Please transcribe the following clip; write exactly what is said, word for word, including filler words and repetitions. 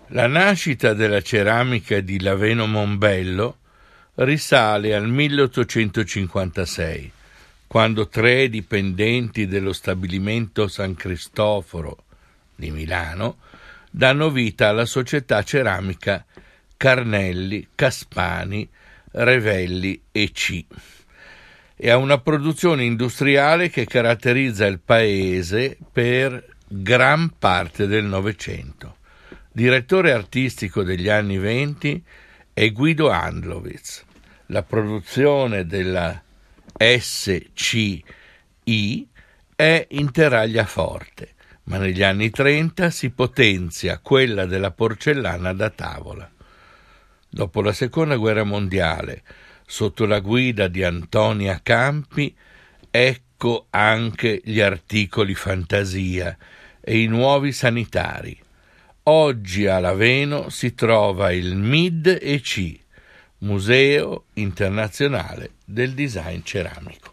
La nascita della ceramica di Laveno Mombello risale al milleottocentocinquantasei, quando tre dipendenti dello stabilimento San Cristoforo di Milano danno vita alla società ceramica Carnelli, Caspani, Revelli e C e a una produzione industriale che caratterizza il paese per gran parte del Novecento. Direttore artistico degli anni venti è Guido Andlovitz. La produzione della S C I è in Teragliaforte, ma negli anni trenta si potenzia quella della porcellana da tavola. Dopo la Seconda Guerra Mondiale, sotto la guida di Antonia Campi, ecco anche gli articoli fantasia e i nuovi sanitari. Oggi a Laveno si trova il M I D e C, Museo Internazionale del Design Ceramico.